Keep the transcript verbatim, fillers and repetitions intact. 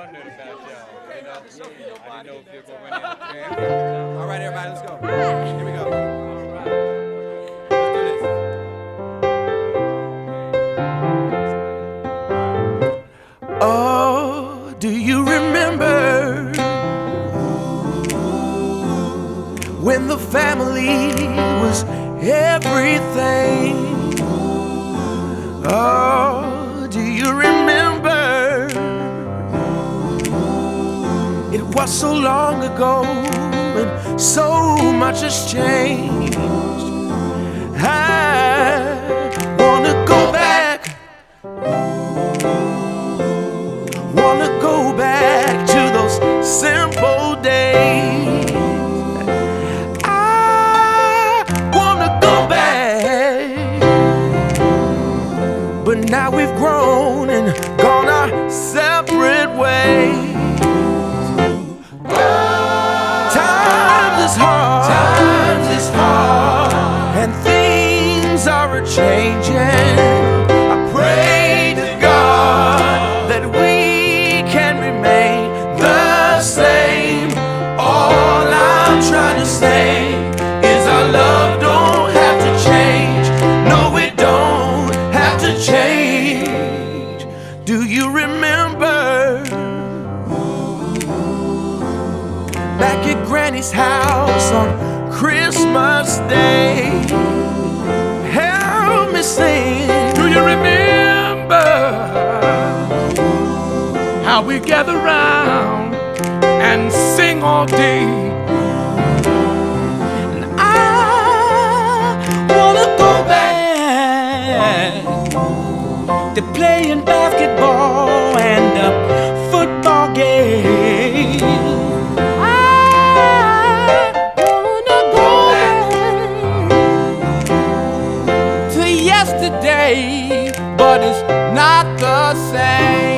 wondered about y'all. You know, I didn't know if you're going to win. All right, everybody, let's go. Here we go. Let's do this. Oh, do you remember when the family was everything? Oh, do you remember? It was so long ago and so much has changed. I wanna go back, wanna go back to those simple days. I wanna go back, but now we've grown and gone our separate ways. Times is hard, times is hard, and things are a-changing. I pray to God that we can remain the same. All I'm trying to say is our love don't have to change. No, it don't have to change. Do you remember back at Granny's house on Christmas Day? Help me sing. Do you remember how we gather round and sing all day? And I wanna go back to playing basketball and a football game. I wanna go back to yesterday, but it's not the same.